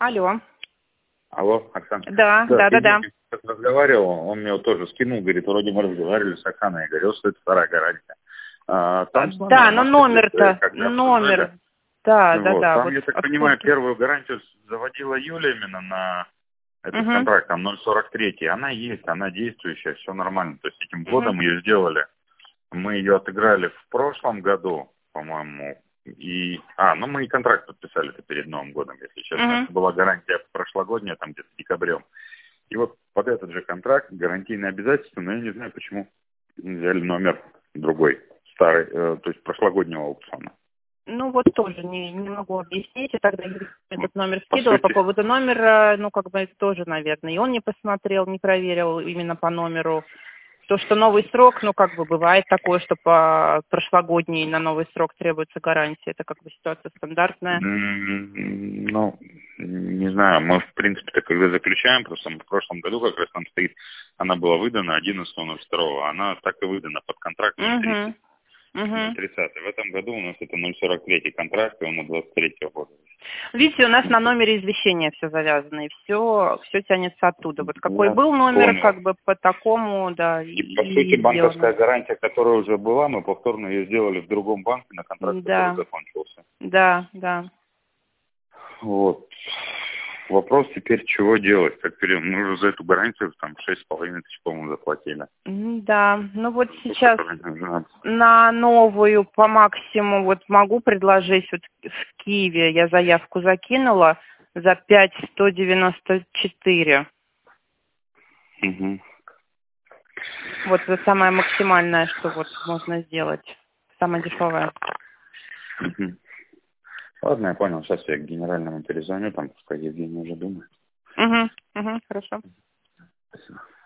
Алло. Алло, Оксана. Да. Как разговаривал, он мне вот тоже скинул, говорит, вроде мы разговаривали с Оксаной. Я говорю, что это вторая гарантия. Там с Да, номером, но может, номер-то, когда номер. обсуждали. Да. Там, Вот я так откуда? понимаю, первую гарантию заводила Юля именно на этот контракт, там 0,43. Она есть, она действующая, все нормально. То есть этим годом ее сделали. Мы ее отыграли в прошлом году, по-моему. Мы и контракт подписали-то перед Новым годом, если честно. Это была гарантия прошлогодняя, там где-то декабрем. И вот под этот же контракт гарантийные обязательства, но я не знаю, почему взяли номер другой, старый, то есть прошлогоднего аукциона. Ну вот тоже не могу объяснить. Я тогда этот номер скидывала сути, по поводу номера, это тоже, наверное. И он не посмотрел, не проверил именно по номеру. То, что новый срок, бывает такое, что по прошлогодней на новый срок требуется гарантия. Это ситуация стандартная. Ну, не знаю, мы в принципе-то когда заключаем, просто в прошлом году как раз там стоит, она была выдана 11.02, она так и выдана под контракт 30. 30. В этом году у нас это 0,43 контракт, и он на 23 года. Видите, у нас на номере извещения все завязано, и все тянется оттуда. Вот какой был номер, понял. по такому, да. И по сути, банковская гарантия, которая уже была, мы повторно ее сделали в другом банке на контракт, который закончился. Да. Вот. Вопрос теперь, чего делать? Мы уже за эту гарантию там 6,5 тысяч, по-моему, заплатили. Да, сейчас на новую по максимуму могу предложить в Киеве, я заявку закинула за 5,194. Это самое максимальное, что можно сделать. Самое дешевое. Ладно, я понял. Сейчас я к генеральному перезвоню, там пускай Евгений уже думает. Хорошо. Спасибо.